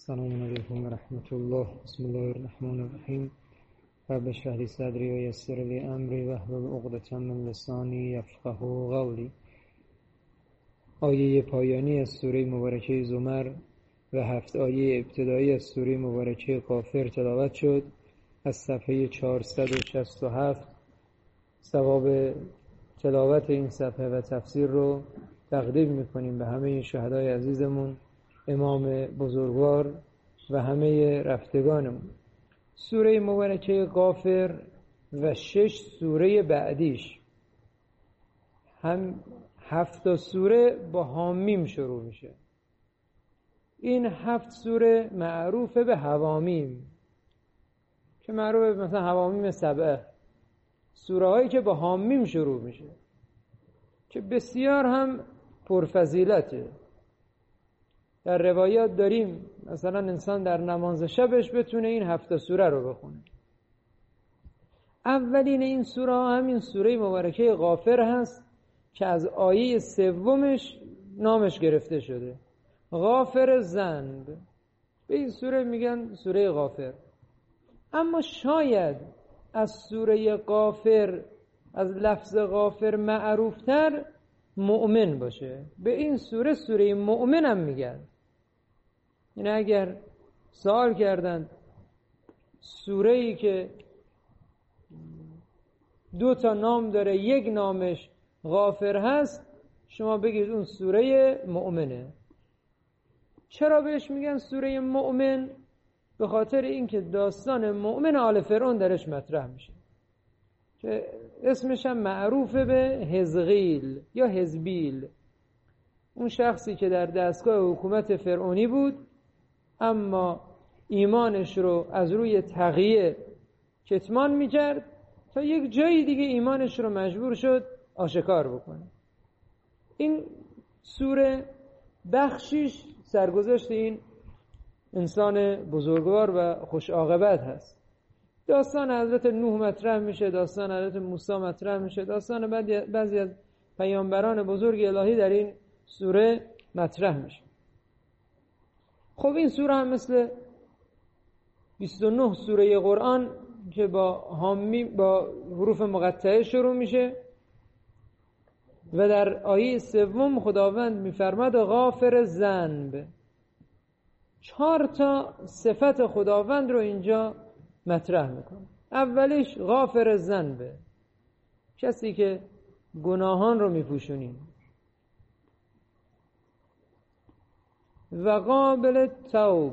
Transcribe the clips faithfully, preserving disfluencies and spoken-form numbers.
السلام علیکم و رحمت الله. بسم الله الرحمن الرحیم. رب اشرح لی صدری و یسر لی امری واحلل عقدة من لسانی یفقهوا قولی. آیه پایانی از سوره مبارکه زمر و هفت آیه ابتدایی از سوره مبارکه غافر تلاوت شد. از صفحه چهارصد و شصت و هفت ثواب تلاوت این صفحه و تفسیر رو تقدیم میکنیم به همه شهدای عزیزمون، امام بزرگوار و همه رفتگانمون. سوره مبارکه غافر و شش سوره بعدیش هم هفت سوره با حامیم شروع میشه. این هفت سوره معروف به حوامیم، که معروف به مثلا حوامیم سبعه، سوره هایی که با حامیم شروع میشه که بسیار هم پرفضیلته. در روایات داریم مثلا انسان در نماز شبش بتونه این هفت سوره رو بخونه. اولین این سوره همین سوره مبارکه غافر هست که از آیه سومش نامش گرفته شده، غافر ذنب. به این سوره میگن سوره غافر. اما شاید از سوره غافر، از لفظ غافر معروفتر مؤمن باشه. به این سوره سوره مؤمن هم میگن. این اگر سوال کردن سوره‌ای که دو تا نام داره یک نامش غافر هست، شما بگید اون سوره مؤمنه. چرا بهش میگن سوره مؤمن؟ به خاطر اینکه داستان مؤمن آل فرعون درش مطرح میشه که اسمش هم معروفه به حزقیل یا حزبیل. اون شخصی که در دستگاه حکومت فرعونی بود اما ایمانش رو از روی تقیه کتمان میکرد تا یک جایی دیگه ایمانش رو مجبور شد آشکار بکنه. این سوره بخشیش سرگذشت این انسان بزرگوار و خوش عاقبت هست. داستان حضرت نوح مطرح میشه، داستان حضرت موسی مطرح میشه، داستان بعضی از پیامبران بزرگ الهی در این سوره مطرح میشه. خب این سوره هم مثل بیست و نه سوره قرآن که با حامی با حروف مقطعه شروع میشه و در آیه سوم خداوند میفرماد غافر ذنب. چهار تا صفت خداوند رو اینجا مطرح میکنه. اولیش غافر ذنب، کسی که گناهان رو میپوشونی، و قابل توب،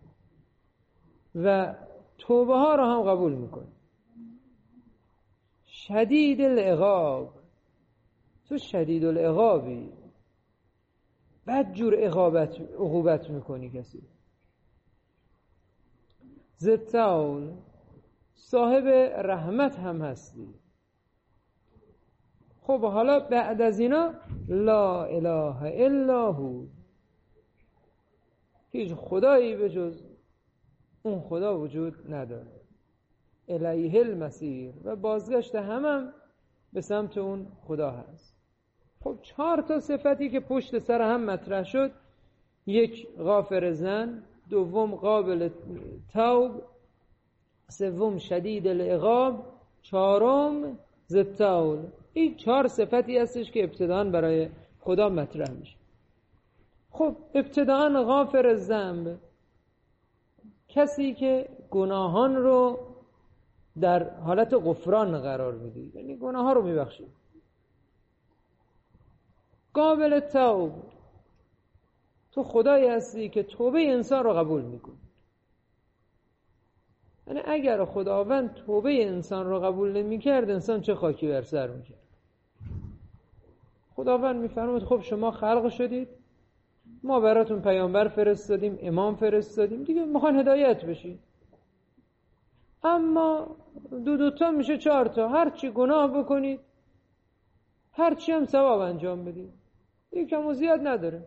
و توبه ها رو هم قبول میکنه. شدید العقاب، تو شدید العقابی، بد جور عقابت عقوبت میکنی کسی. ذوالطول، صاحب رحمت هم هستی. خب حالا بعد از اینا لا اله الا هو، هیچ خدایی به جز اون خدا وجود نداره. الیه المصیر، و بازگشت همم هم به سمت اون خدا هست. خب چهار تا صفتی که پشت سر هم مطرح شد، یک غافر ذنب، دوم قابل توب، سوم شدید العقاب، چهارم ذوالطول. این چهار صفتی هستش که ابتداً برای خدا مطرح میشه. خب ابتداً غافر ذنب، کسی که گناهان رو در حالت غفران قرار میده، یعنی گناه ها رو میبخشه. قابل توب، تو خدایی هستی که توبه انسان رو قبول میکنی. یعنی اگر خداوند توبه انسان رو قبول نمیکرد، انسان چه خاکی بر سر میکرد. خداوند میفرماید خب شما خلق شدید، ما براتون پیامبر فرستادیم، امام فرستادیم، دیگه میخوان هدایت بشید. اما دو دوتا میشه چهار تا، هر چی گناه بکنید، هر چی هم ثواب انجام بدید، دیگه کم و زیاد نداره.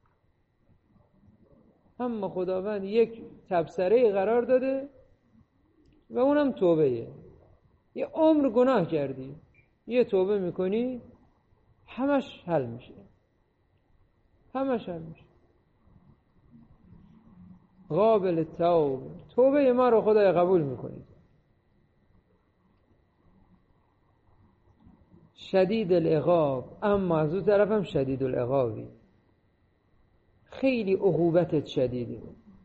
اما خداوند یک تبصره قرار داده و اونم توبهه. یه عمر گناه کردی، یه توبه میکنی، همش حل میشه، همش حل میشه. قابل توب، توبه ما رو خدای قبول میکنید. شدید العقاب، اما از اون طرف هم شدید العقابی، خیلی عقوبتت شدیده.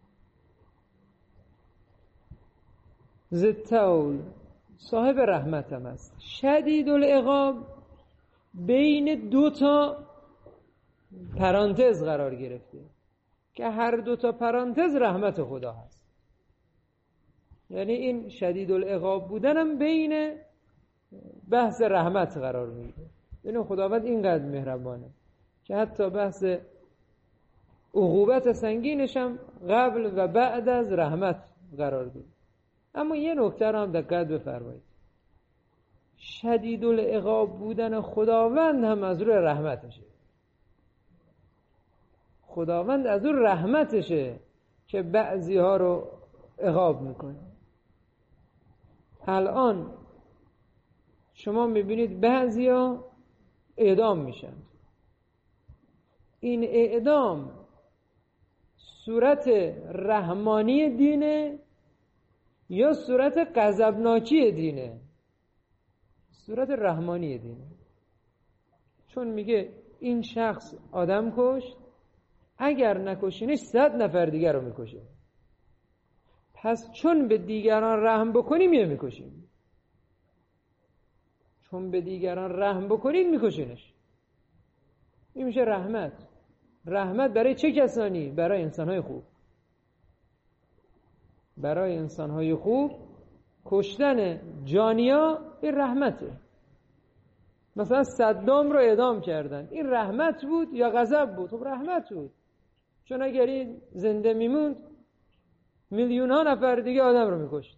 ذوالطول، صاحب رحمت هم است. شدید العقاب بین دو تا پرانتز قرار گرفته که هر دو تا پرانتز رحمت خدا هست. یعنی این شدید العقاب بودن هم بین بحث رحمت قرار میگیره. یعنی خداوند اینقدر مهربانه که حتی بحث عقوبت سنگینش هم قبل و بعد از رحمت قرار داد. اما یه نکته رو هم دقت بفرمایید، شدید العقاب بودن خداوند هم از روی رحمتشه. خداوند از اون رحمتشه که بعضی ها رو عقاب میکنه. الان شما میبینید بعضی ها اعدام میشن. این اعدام صورت رحمانی دینه یا صورت غضبناکی دینه؟ صورت رحمانی دینه. چون میگه این شخص آدم کشت، اگر نکشینش صد نفر دیگر رو میکشه، پس چون به دیگران رحم بکنیم یه میکشیم، چون به دیگران رحم بکنیم میکشینش. این میشه رحمت. رحمت برای چه کسانی؟ برای انسانهای خوب. برای انسانهای خوب کشتن جانیا این رحمته. مثلا صدام رو اعدام کردن، این رحمت بود یا غضب بود؟ خب رحمت بود، چون اگر این زنده میموند میلیون ها نفر دیگه آدم رو میکشت.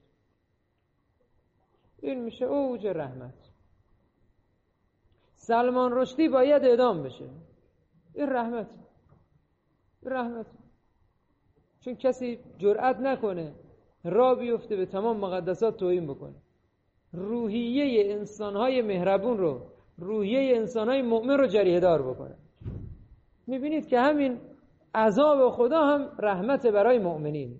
این میشه اوج رحمت. سلمان رشدی باید اعدام بشه، این رحمت. این رحمت، چون کسی جرأت نکنه را بیفته به تمام مقدسات توهین بکنه. روحیه انسانهای مهربون رو، روحیه انسانهای مؤمن رو جریحه دار بکنه. میبینید که همین عذاب خدا هم رحمت برای مؤمنین.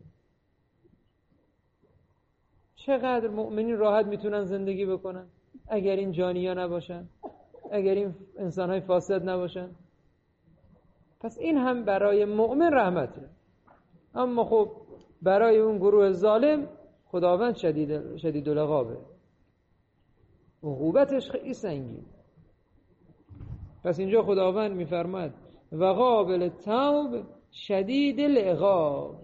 چقدر مؤمنین راحت میتونن زندگی بکنن اگر این جانیا نباشن، اگر این انسانهای فاسد نباشن. پس این هم برای مؤمن رحمته. اما خب برای اون گروه ظالم خداوند شدید شدید العقابه، عقوبتش خیلی سنگین. پس اینجا خداوند میفرماد و قابل توب شدید العقاب.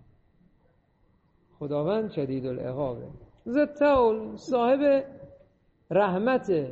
خداوند شدید العقابه. ذوالطول، صاحب رحمته.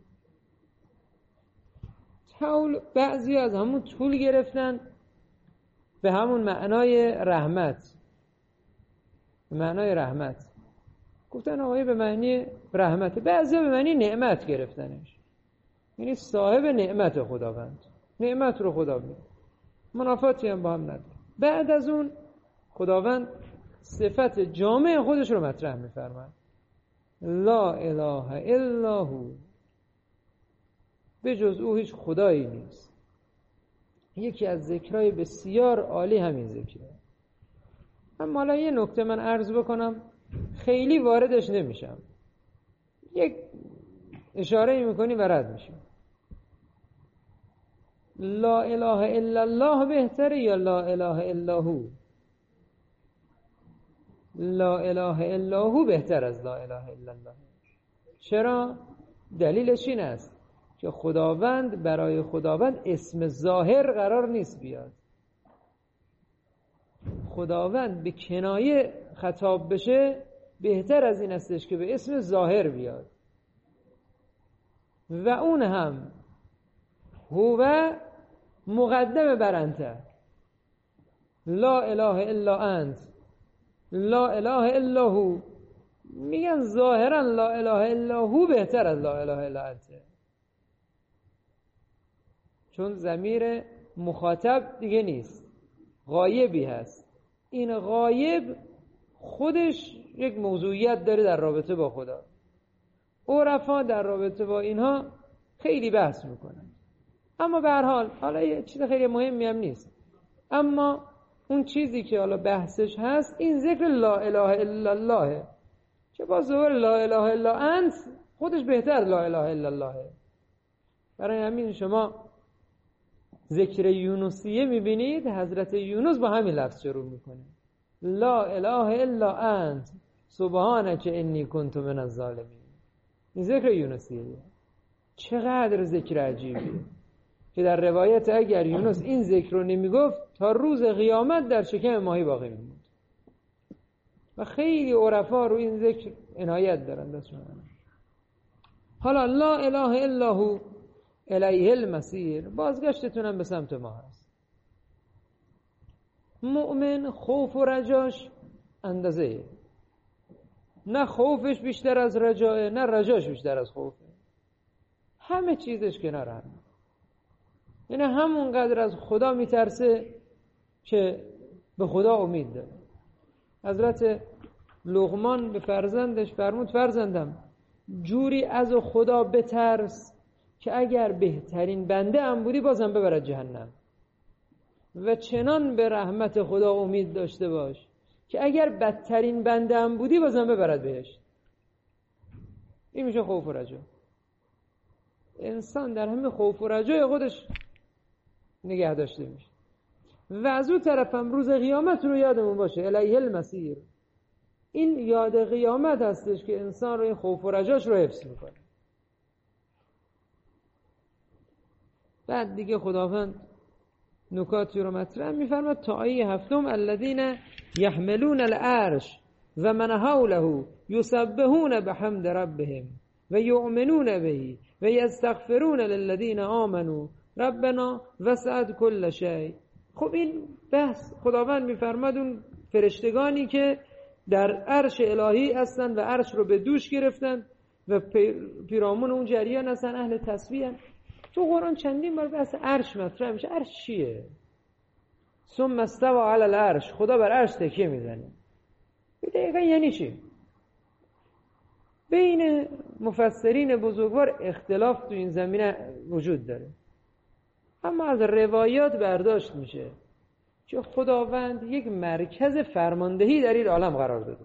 طول بعضی از همون طول گرفتن به همون معنای رحمت، به معنای رحمت گفتن آقای به معنی رحمت. بعضی به معنی نعمت گرفتنش، یعنی صاحب نعمت خداوند. نعمت رو خدا میده، منافاتی هم با هم نداره. بعد از اون خداوند صفت جامع خودش رو مطرح میفرماد، لا اله الا هو، به جز او هیچ خدایی نیست. یکی از ذکرهای بسیار عالی همین ذکره. اما حالا یه نکته من عرض بکنم، خیلی واردش نمیشم، یک اشاره میکنی و رد میشم. لا اله الا الله بهتره یا لا اله الا هو؟ لا اله الا هو بهتر از لا اله الا الله. چرا؟ دلیلش این است که خداوند، برای خداوند اسم ظاهر قرار نیست بیاد. خداوند به کنایه خطاب بشه بهتر از این استش که به اسم ظاهر بیاد. و اون هم هو مقدم بر انت، لا اله الا انت، لا اله الا هو. میگن ظاهرا لا اله الا هو بهتر از لا اله الا انت، چون ضمیر مخاطب دیگه نیست، غایبی هست. این غایب خودش یک موضوعیت داره در رابطه با خدا. عرفا در رابطه با اینها خیلی بحث میکنن، اما به هر حال حالا یه چیز خیلی مهمی هم نیست. اما اون چیزی که حالا بحثش هست این ذکر لا اله الا الله، که با ظهور لا اله الا انت خودش بهتر لا اله الا الله. برای همین شما ذکر یونسیه میبینید حضرت یونس با همین لفظ شروع میکنه، لا اله الا انت سبحانک انی کنت من الظالمین. این ذکر یونسیه. چقدر ذکر عجیبیه که در روایت اگر یونس این ذکر رو نمیگفت تا روز قیامت در شکم ماهی باقی میموند. و خیلی عرفا رو این ذکر عنایت دارن دستشون. حالا لا اله الا هو الیه المصیر، بازگشتتونم به سمت ما هست. مؤمن خوف و رجاش اندازه، نه خوفش بیشتر از رجاه، نه رجاش بیشتر از خوفه، همه چیزش کنار هم. یعنی همون قدر از خدا میترسه که به خدا امید داره. حضرت لقمان به فرزندش فرمود فرزندم جوری از خدا بترس که اگر بهترین بنده هم بودی بازم ببرد جهنم، و چنان به رحمت خدا امید داشته باش که اگر بدترین بنده هم بودی بازم ببرد بهشت. این میشه خوف و رجا. انسان در همه خوف و رجای خودش نگه داشته میشه. و از اون طرف هم روز قیامت رو یادمون باشه، الیه المصیر. این یاد قیامت هستش که انسان رو این خوف و رجاش رو حفظ میکنه. بعد دیگه خداوند نکاتی رو مطرح میفرماد تا آیه هفتم، الذین یحملون العرش و من حوله یسبحون بحمد ربهم و یؤمنون به و یستغفرون للذین آمنوا ربنا وسعت کل شیء. خب این بحث خداوند میفرماد اون فرشتگانی که در عرش الهی هستن و عرش رو به دوش گرفتن و پیرامون اون جریان هستن، اهل تسبیح هستن. تو قرآن چندین بار بحث عرش مطرح میشه. عرش چیه؟ ثم استوى علی العرش، خدا بر عرش تکیه میزنه. دقیقا یعنی چی؟ بین مفسرین بزرگوار اختلاف تو این زمینه وجود داره، اما از روایات برداشت میشه که خداوند یک مرکز فرماندهی در این عالم قرار داده.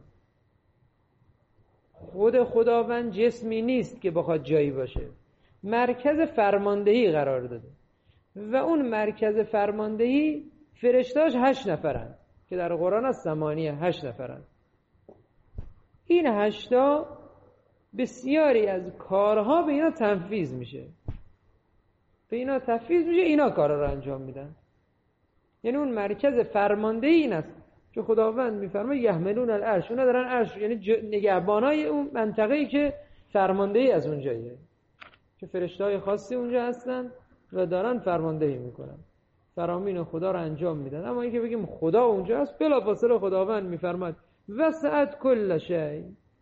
خود خداوند جسمی نیست که بخواد جایی باشه، مرکز فرماندهی قرار داده و اون مرکز فرماندهی فرشتاش هشت نفرن که در قرآن از ثمانیه هشت نفرن. این هشتا بسیاری از کارها به اینا تنفیذ میشه، به اینا تنفیذ میشه، اینا کارا رو انجام میدن. یعنی اون مرکز فرماندهی این است که خداوند میفرماید یحملون العرش، اونا دارن عرش، یعنی نگهبانای اون منطقه‌ای که فرماندهی از اونجاییه، که فرشته‌های خاصی اونجا هستن و دارن فرماندهی میکنن، فرامین خدا رو انجام میدن. اما اینکه بگیم خدا اونجا هست، بلافاصله خداوند میفرماید وسعت کل شیء.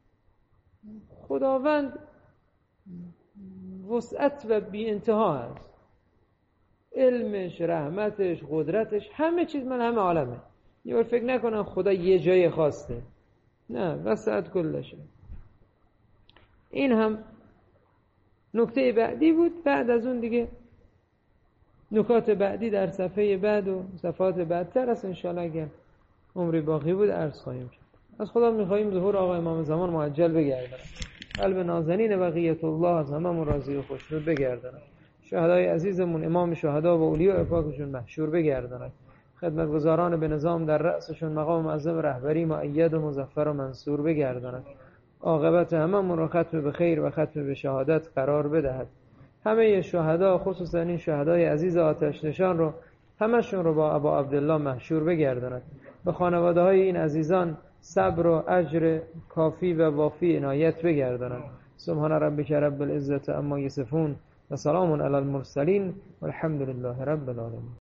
خداوند وسعت و بی انتها هست، علمش، رحمتش، قدرتش، همه چیز من همه عالمه. یه بار فکر نکنن خدا یه جای خاصه، نه، وسعت کل شیء. این هم نکته بعدی بود. بعد از اون دیگه نکات بعدی در صفحه بعد و صفحات بعدتر است. انشاءالله اگر عمری باقی بود عرض خواهیم کرد. از خدا میخواییم ظهور آقا امام زمان معجل بگردن، قلب نازنین بقیت الله از هممون راضی و خوشنود بگردن، شهدای عزیزمون امام شهدا و اولیاء پاکشون محشور بگردن، خدمتگزاران به نظام در رأسشون مقام معظم رهبری مؤید و مظفر و منصور بگردن، عاقبت هممون رو ختم به خیر و ختم به شهادت قرار بدهد. همه شهدا، خصوصا این شهدای عزیز آتش نشان رو، همشون رو با ابا عبدالله محشور بگرداند. به خانواده های این عزیزان صبر و اجر کافی و وافی عنایت بگرداند. سبحان ربک رب العزة عما یصفون و سلام علی المرسلین والحمد لله رب العالمین.